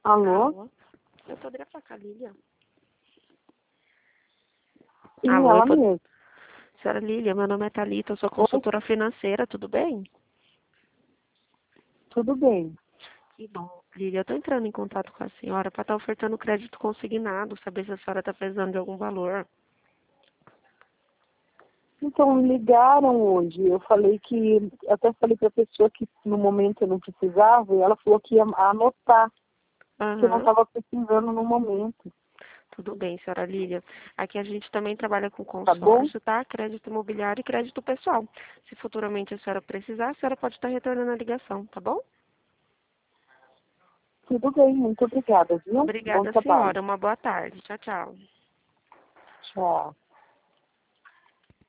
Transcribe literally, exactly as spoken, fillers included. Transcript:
Alô? Alô? Eu poderia falar com a Lília? Sim, Alô, ela eu pod- mesma. Senhora Lília, meu nome é Thalita, eu sou consultora financeira, tudo bem? Tudo bem. Que bom. Lília, eu estou entrando em contato com a senhora para estar ofertando crédito consignado, saber se a senhora está precisando de algum valor. Então, me ligaram hoje. Eu falei que, até falei para a pessoa que no momento eu não precisava, e ela falou que ia anotar, que eu não Aham. estava precisando no momento. Tudo bem, senhora Lília. Aqui a gente também trabalha com Tá bom? consórcio, tá? Crédito imobiliário e crédito pessoal. Se futuramente a senhora precisar, a senhora pode estar retornando a ligação, tá bom? Tudo bem, muito obrigada, viu? Bom Obrigada, trabalho. senhora. Uma boa tarde. Tchau, tchau. Tchau.